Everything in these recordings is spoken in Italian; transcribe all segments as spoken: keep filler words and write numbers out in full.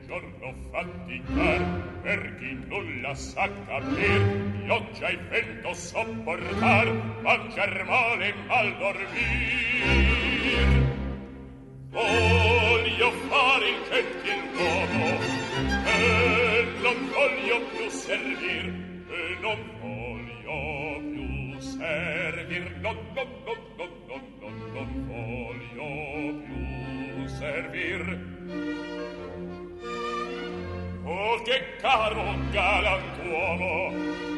giorno faticar, per chi nulla sa capir, pioggia e vento sopportar, mangiar male e mal dormir. Voglio fare il gentiluomo e non voglio più servir, e non voglio più servir, non, non, non, non, non, non, non voglio più servir. Oh, che caro galantuomo,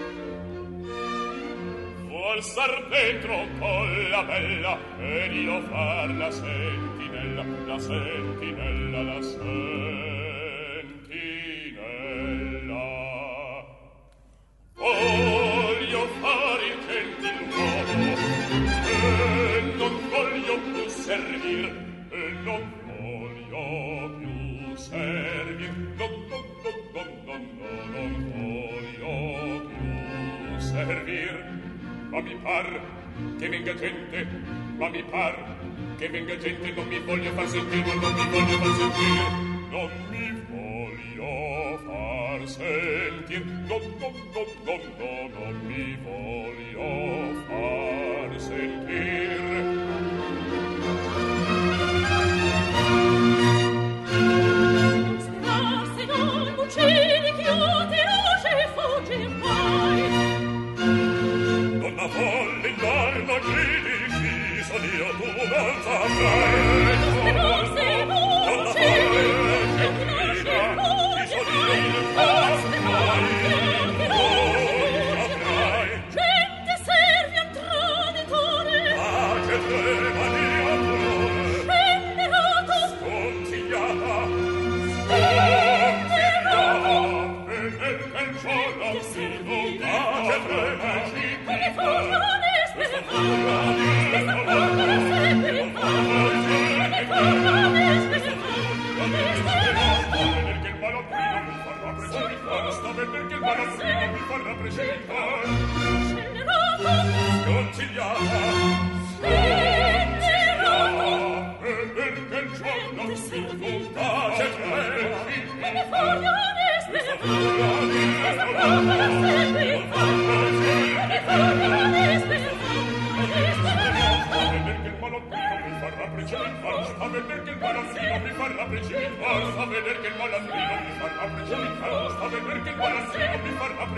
vuol star dentro con la bella ed io far la sentinella, la sentinella, la sentinella. Voglio fare il gentiluomo e non voglio più servir, e non voglio più servir, non, non, non, non, non, non voglio più servir. Ma mi par che venga gente, ma mi par che venga gente, non mi voglio far sentire, non mi voglio far sentire, non mi voglio far sentire, non, non, non, non, no, non mi voglio far sentire. Sperarsi non uccidi, chiudi, roge, fuggi mai. Donna folle in l'arma gridi, chi son io, tu non saprai. Sperarsi non uccidi, chiudi, roge, Chi son io, tu non saprai. gente servi a traditore. Ah, che trema di amore, Spenerato, sconsigliata, spenerato, e nel canciolo si nuda. Ah, che trema di quelle fortune spenerato, questa fortuna spenerato, quelle fortune Perché il malaprino mi farà precipitare, sta bene perché il malaprino mi farà precipitare. spenerato, Sconsigliata, spenerato, e perché il giorno si nuda. C'è tre, quelle fortune spenerato, questa fortuna spenerato, quelle fortune perché il malaprino mi farà precipitare, sta bene perché il malaprino mi farà precipitare, sta bene perché il malaprino mi farà precipitare, sta bene perché il malaprino mi farà